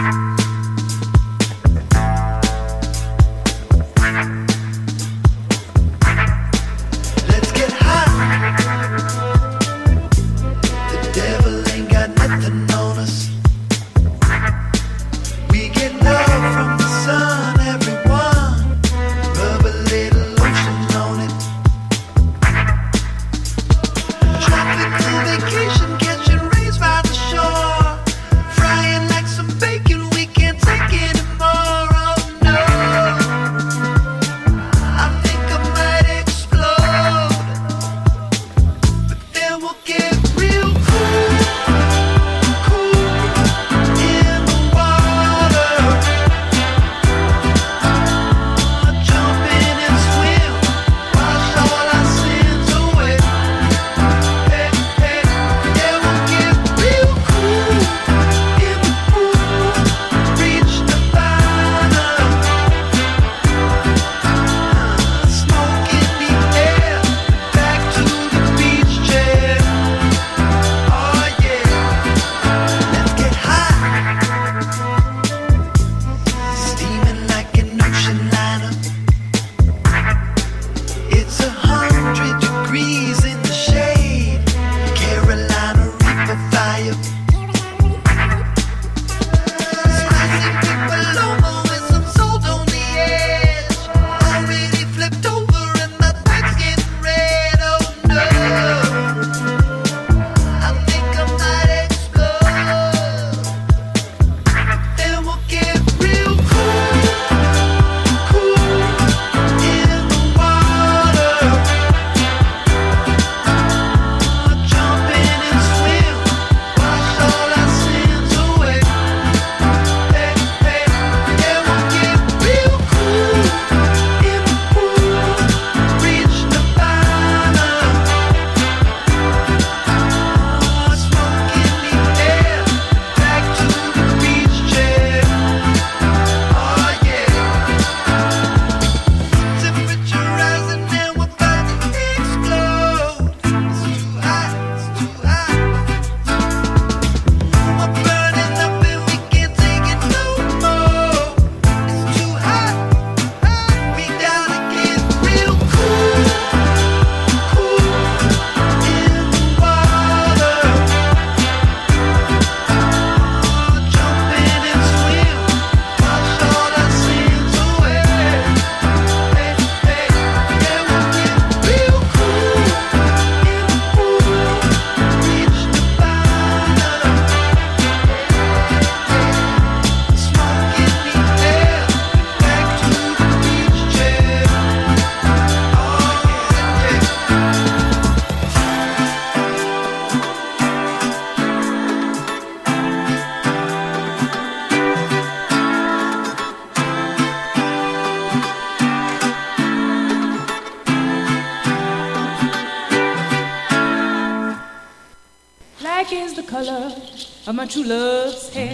color of my true love's hair.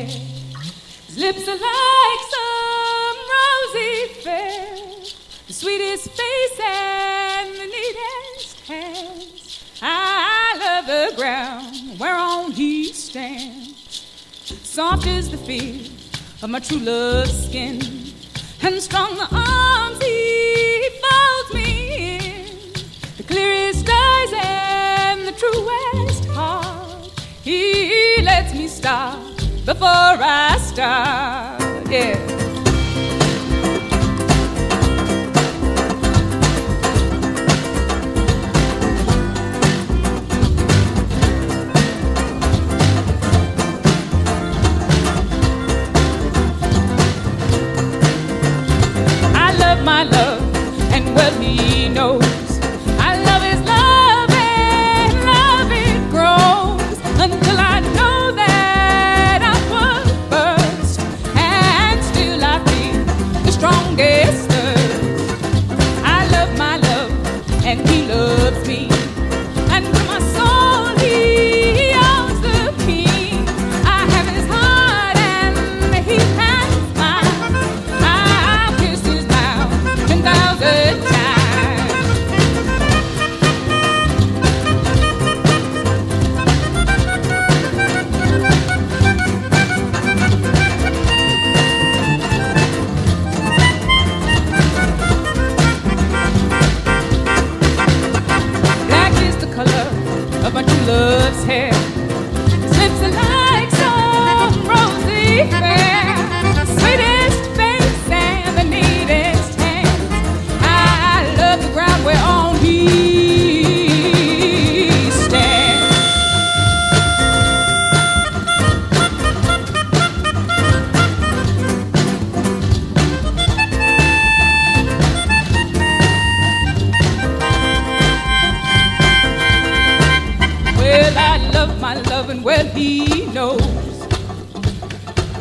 His lips are like some rosy fair, the sweetest face and the neatest hands. I love the ground whereon he stands. Soft is the feel of my true love's skin, and strong the arms he folds me in. The clearest eyes and the truest heart, he lets me stop before I start, yeah. My love, and well he knows I love his love, and love it grows until I know that I was first, and still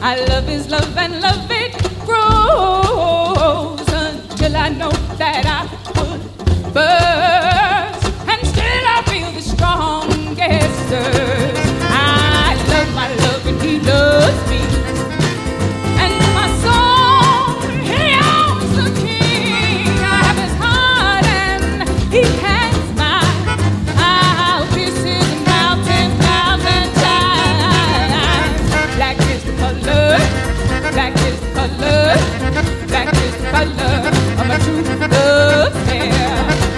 I love his love and love it grows until I know that I put first, and still I feel the strongest urge. I love my love and he loves me, and my soul, he owns the king. I have his heart and he has mine. I'll kiss his mouth 10,000 times. Black is the color, black is the color, black is the color of my true love's hair.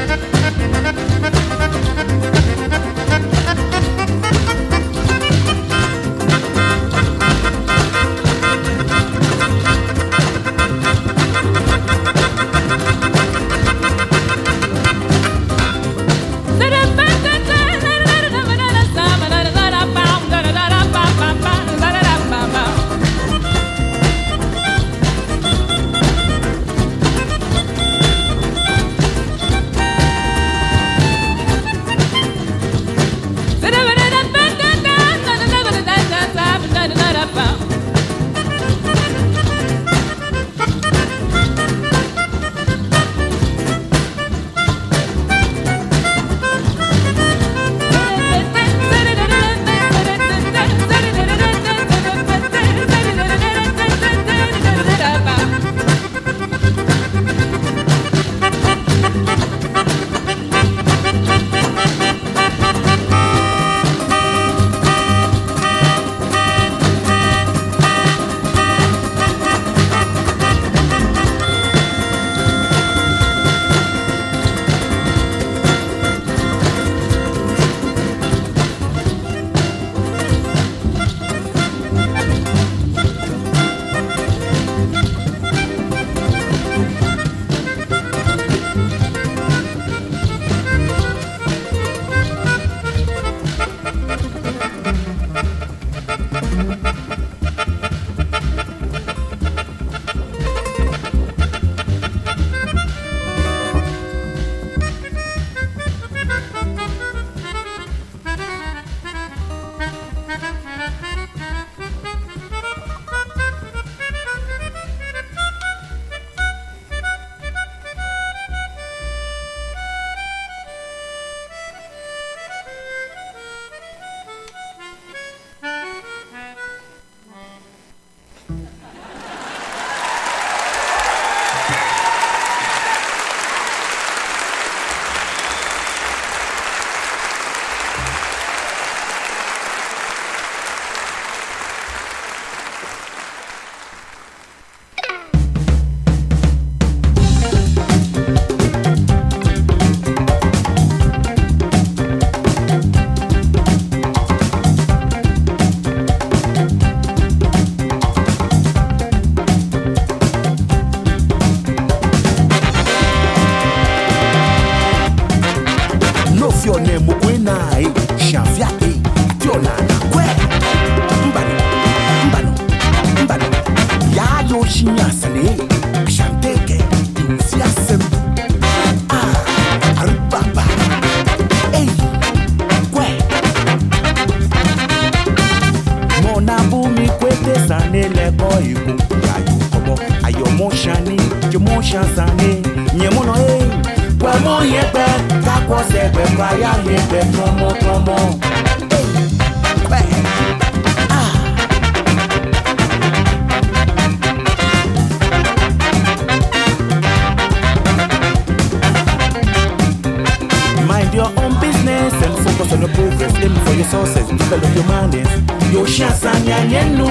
Mind your own business and focus on your progress. Aim for your sources, develop your minds. Yo shasanya yenu.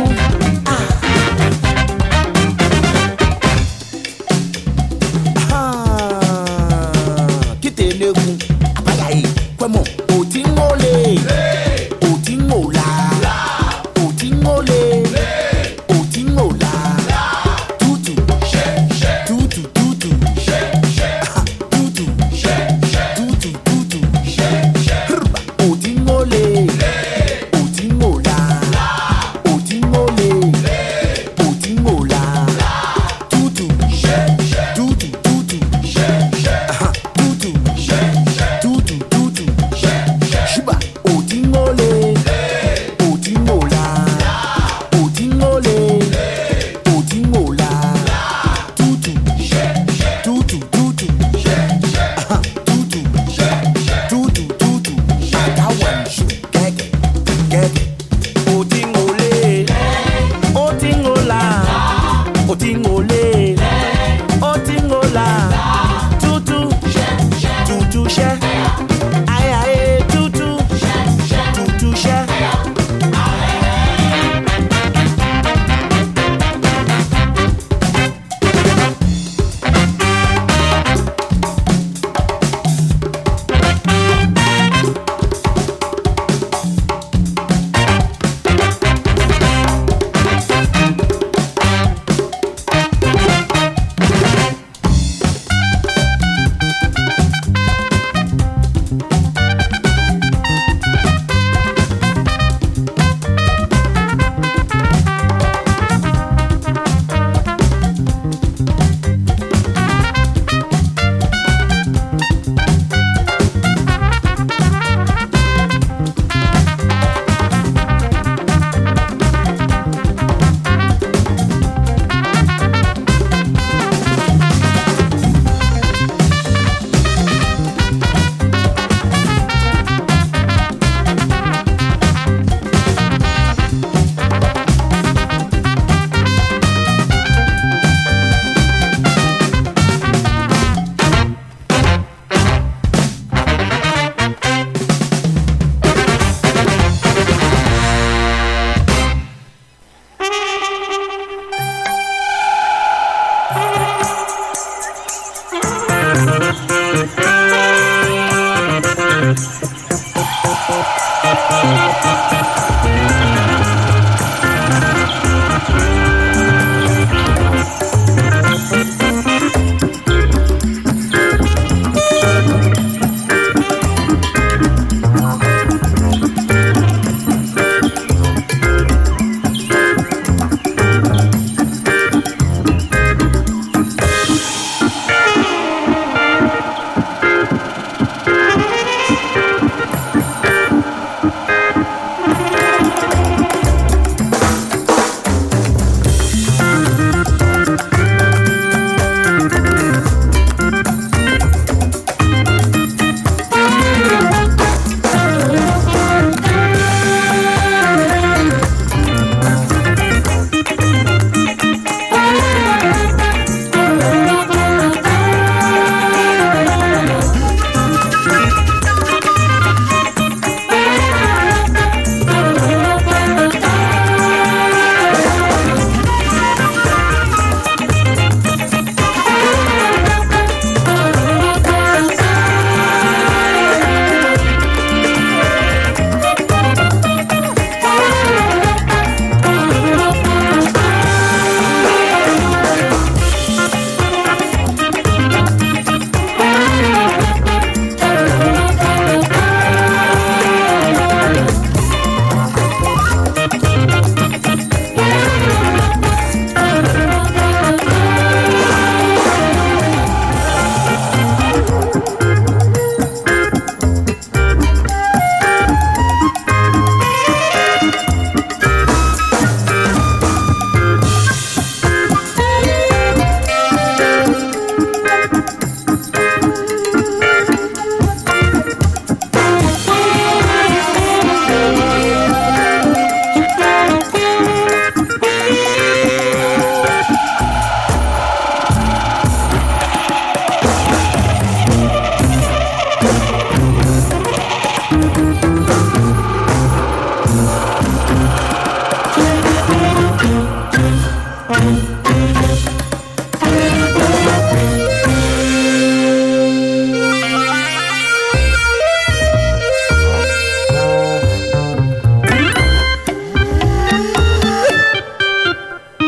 Kite negu, apayayi, kwemo, otingole.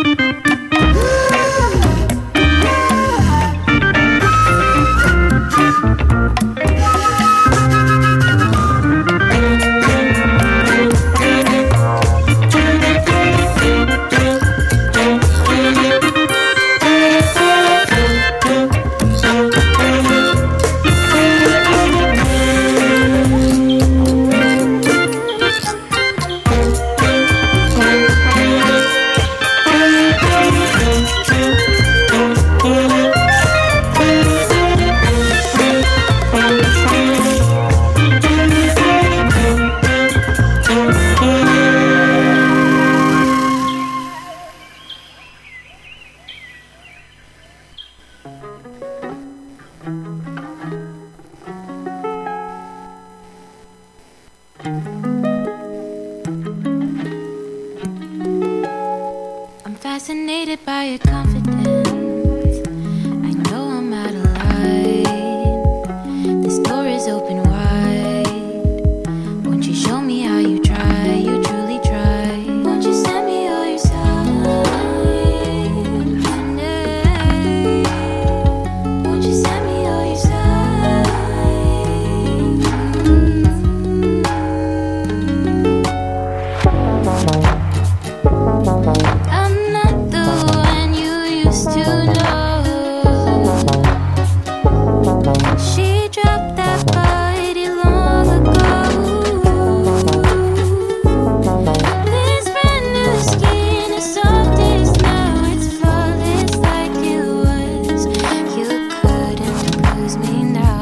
fascinated by your confidence. I know I'm out of line. This door is open wide. Won't you show me how you try? You truly try. Won't you send me all your signs? Won't you send me all your signs? I'm not the one you used to know. She dropped that body long ago. This brand new skin is soft as now. It's flawless like it was. You couldn't lose me now.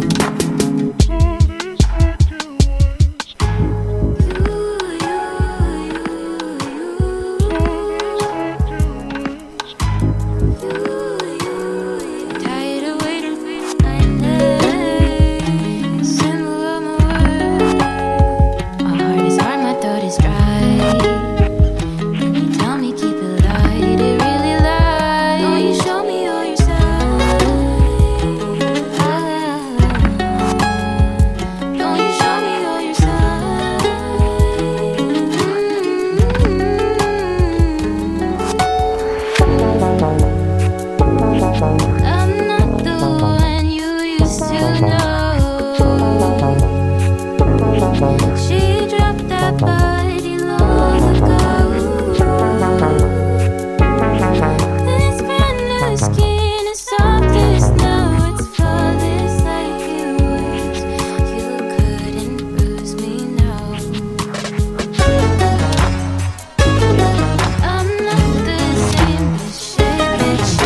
Tired of waiting for my name. Symbol of my world. My heart is hard, my throat is dry. Then you tell me keep it light, it really lies. Don't you show me all your signs? Don't you show me all your signs? I'm not the one you used to know. She dropped that body long ago. This brand new skin is soft as now. It's flawless like it was. You couldn't bruise me now. I'm not the same, but shit,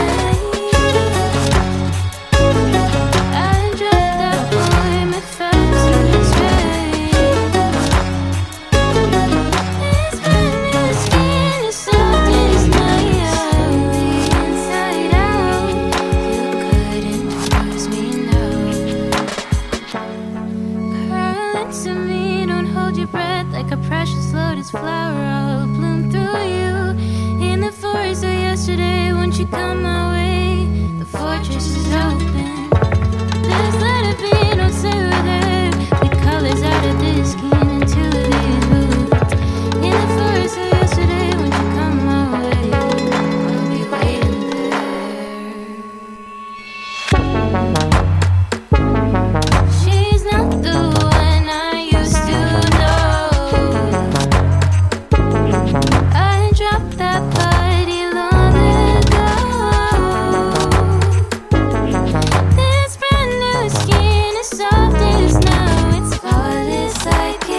I dropped that boy, my first restraint. This brand new skin is soft as now. Inside out, you couldn't bruise me now. Currents of me, don't hold your breath like a precious lotus flower. I'll bloom through you in the forest of yesterday. Won't you come my way? The fortress is open. Just let it be, don't say we're there. Pick colors out of this skin into these roots. In the forest of yesterday, won't you come my way? I'll be waiting there. She's not the one I used to know. I dropped that body long ago. This brand new skin is soft as now. It's flawless like it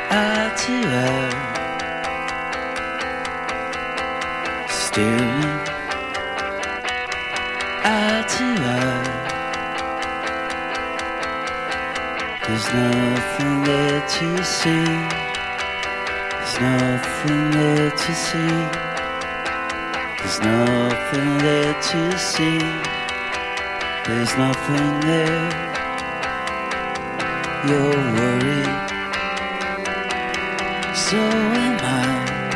eye to eye, staring eye to eye. There's nothing there to see. There's nothing there to see. There's nothing there to see. There's nothing there. You're worried, so am I.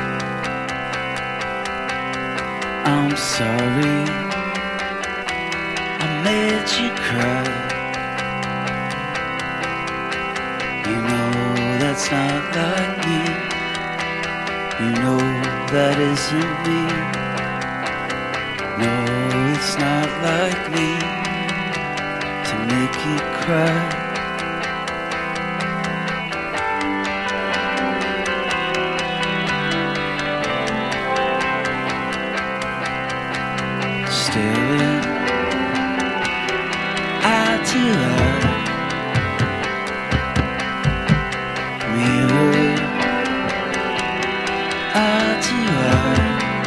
I'm sorry I made you cry. You know that's not like me. You know that isn't me. No, it's not like me to make you cry. Staring eye to eye, mirror eye to eye.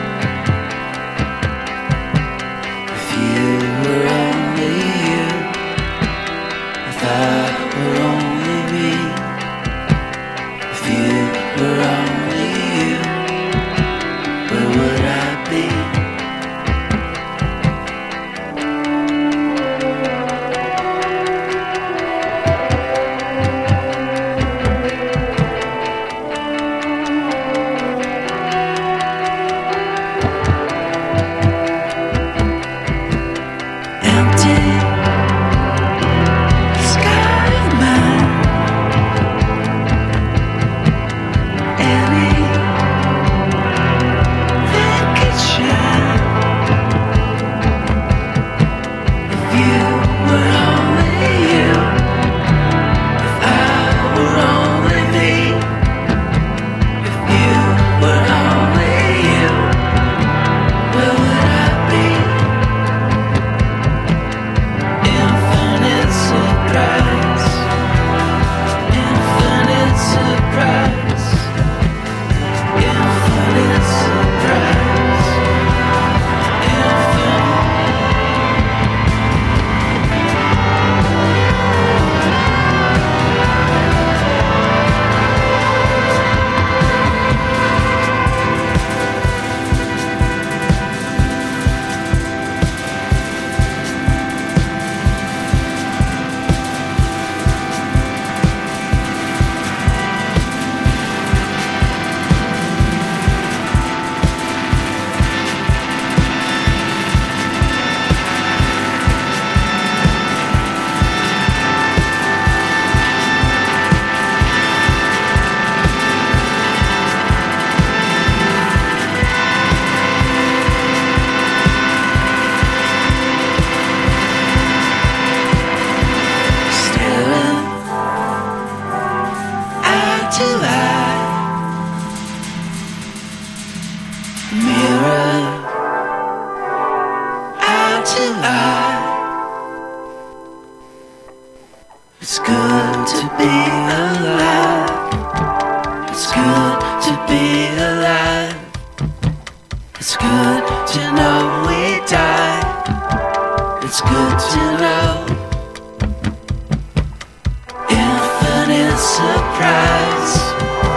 If you were only you, if I were only me, if you were only you, where would I be? It's good to be alive. It's good to be alive. It's good to know we die. It's good to know. Infinite surprise.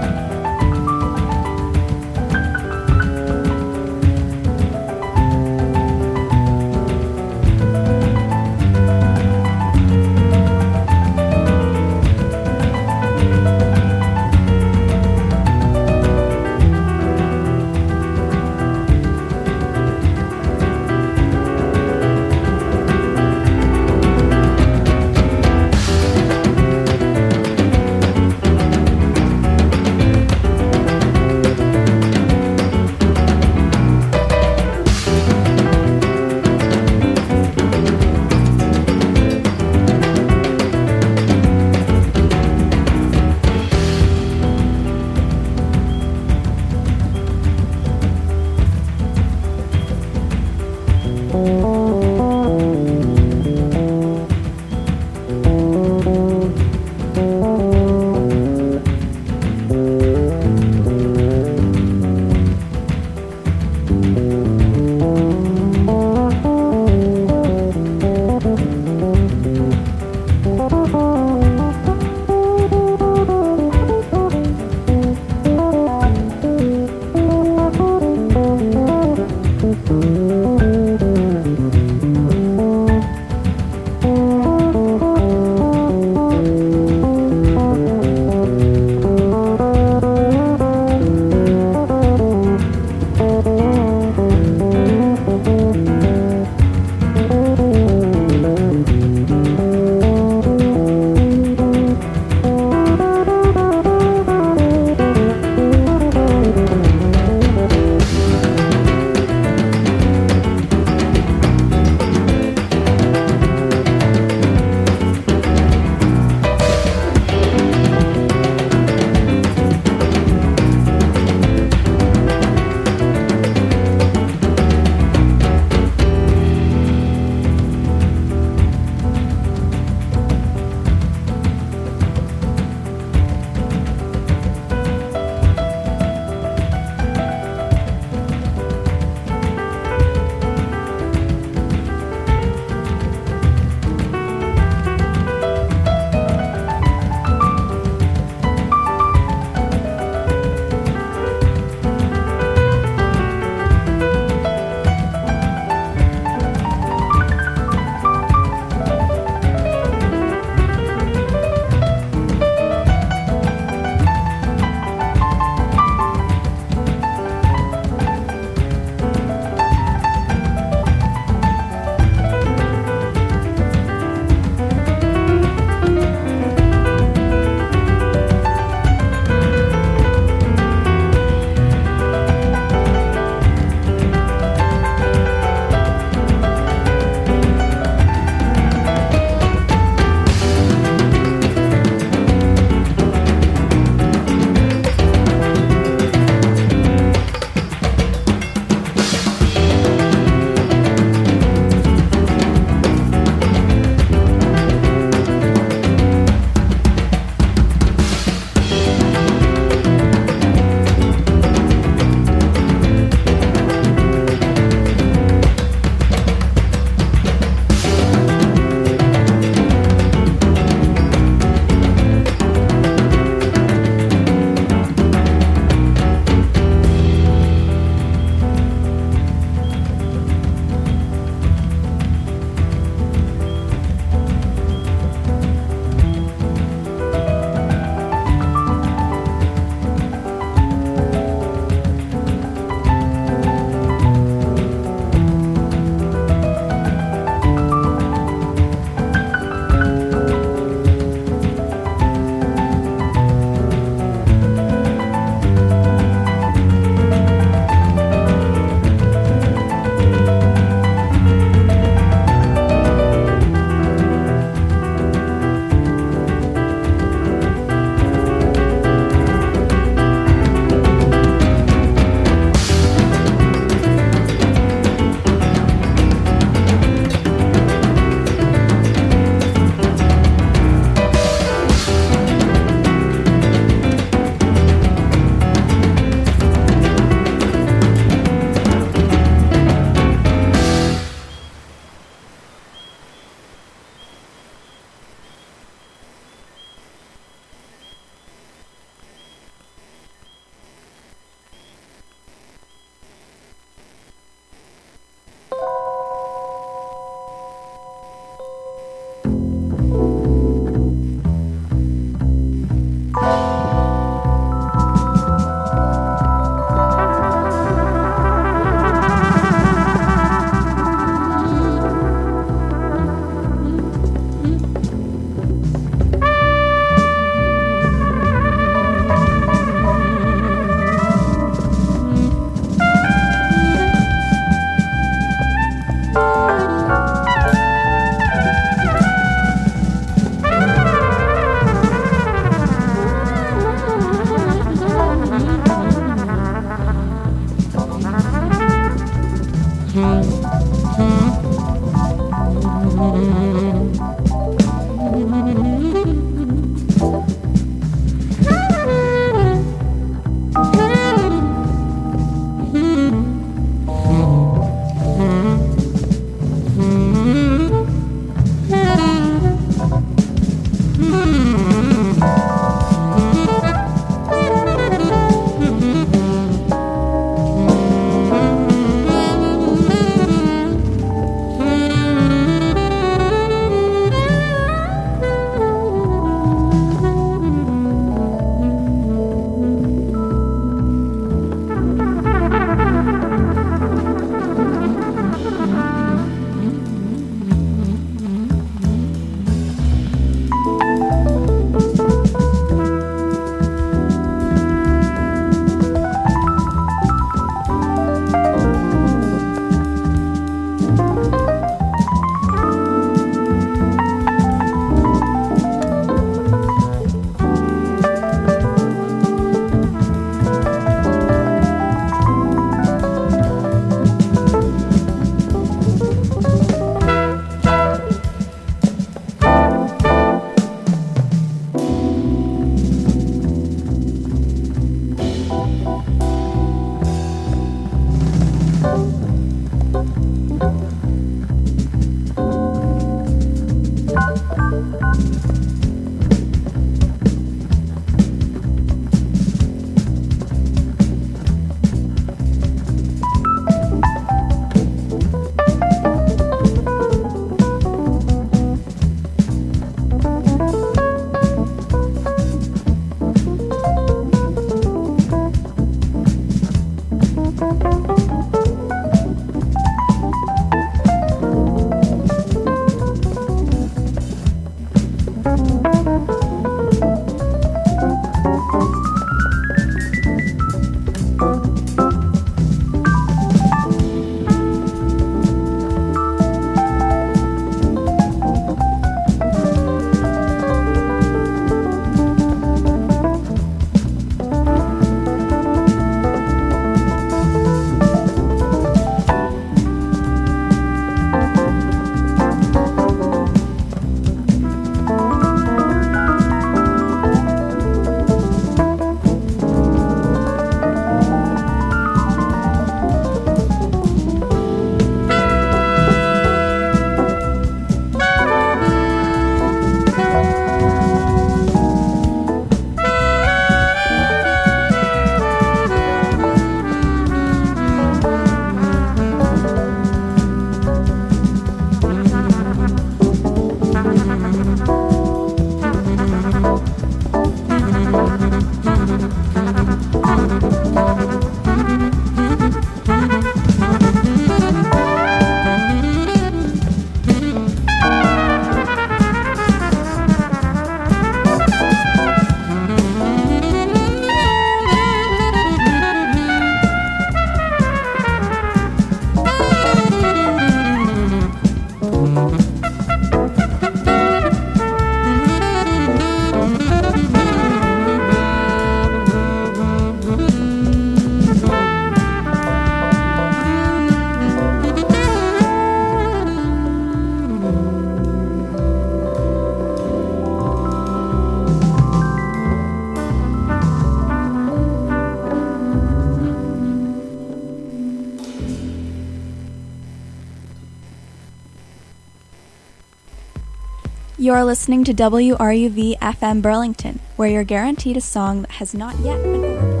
You're listening to WRUV FM Burlington, where you're guaranteed a song that has not yet been overplayed.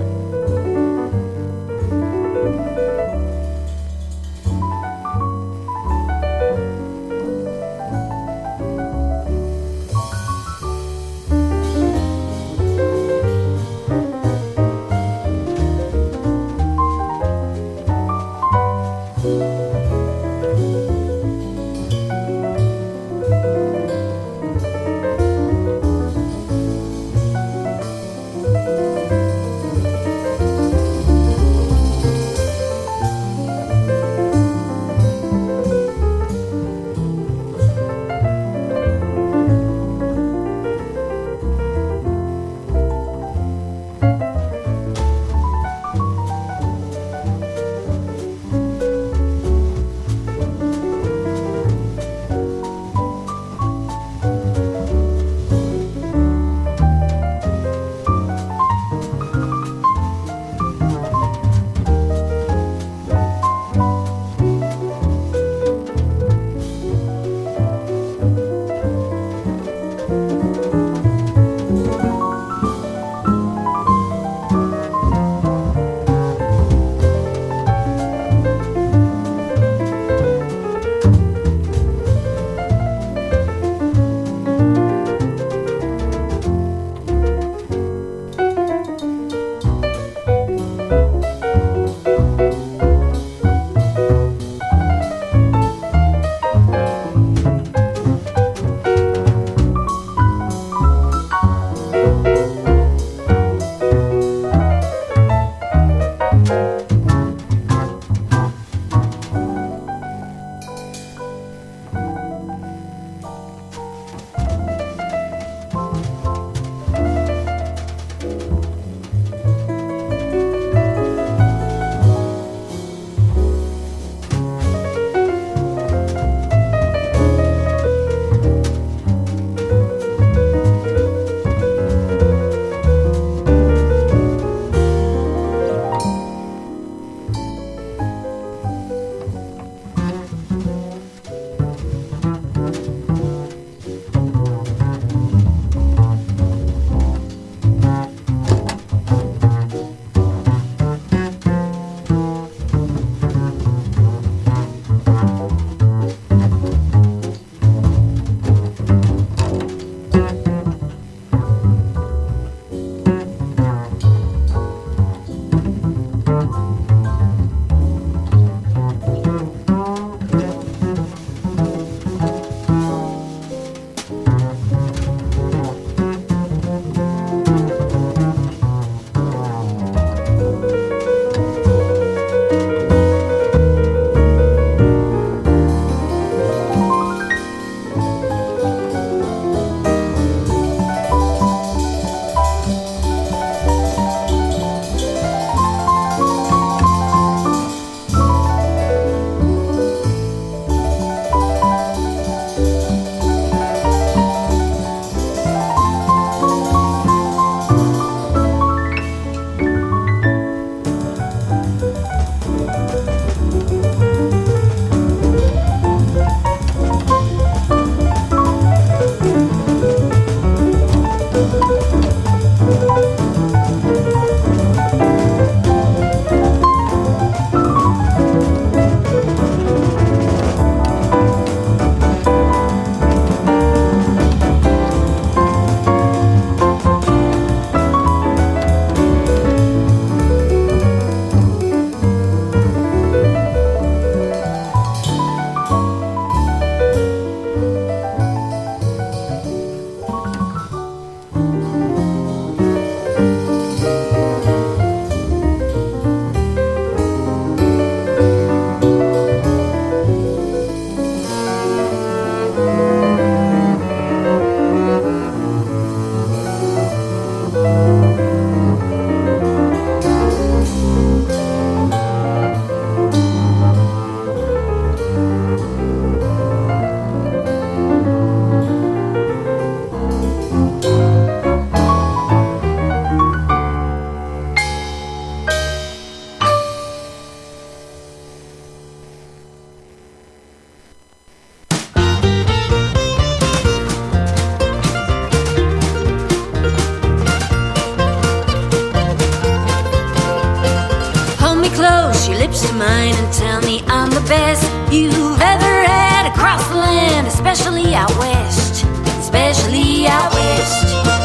lips to mine and tell me I'm the best you've ever had across the land, especially out west, especially out west.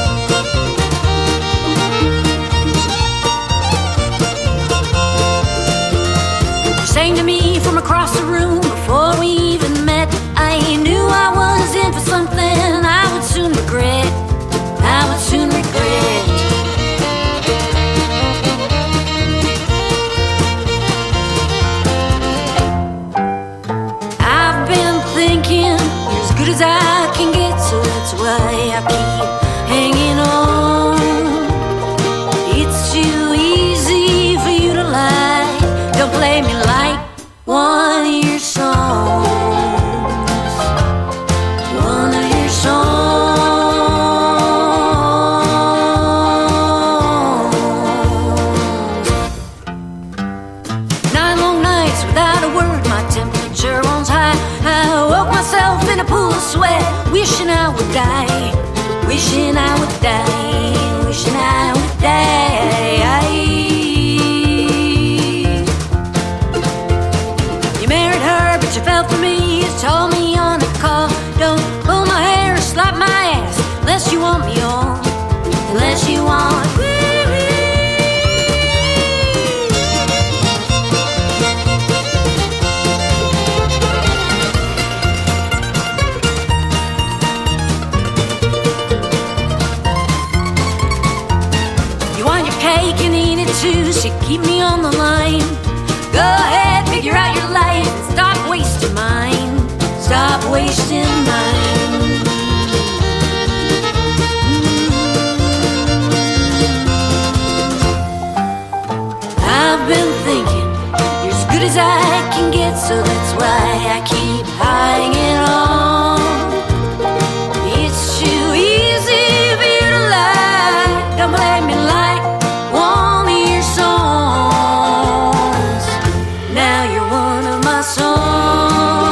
You sang to me from across the room before we even met. I knew I was in for something I would soon regret, I would soon regret. As I can get, so that's why I keep hanging on. It's too easy for you to lie. Don't play me like one of your songs, one of your songs. 9 long nights without a word, my temperature runs high. I woke myself in a pool of sweat, wishing I would die, wishing I would die, wishing I would die. You married her, but you fell for me. You told me on the call, don't pull my hair or slap my ass unless you want me on, unless you want me. Can eat it too, so keep me on the line. Go ahead, figure out your life and stop wasting mine, stop wasting mine. I've been thinking you're as good as I can get, so that's why I keep hanging on. It's too easy for you to lie, don't blame me like one of your songs. Now you're one of my songs.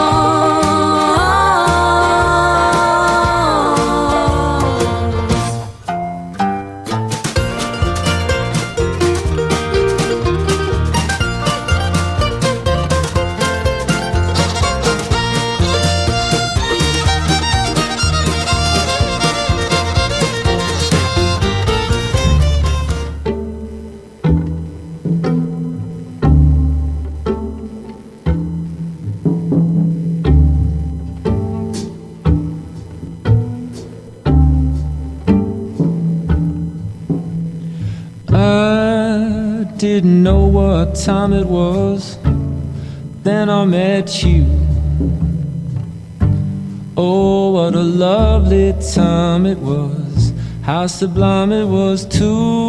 Didn't know what time it was, then I met you. Oh, what a lovely time it was, how sublime it was too.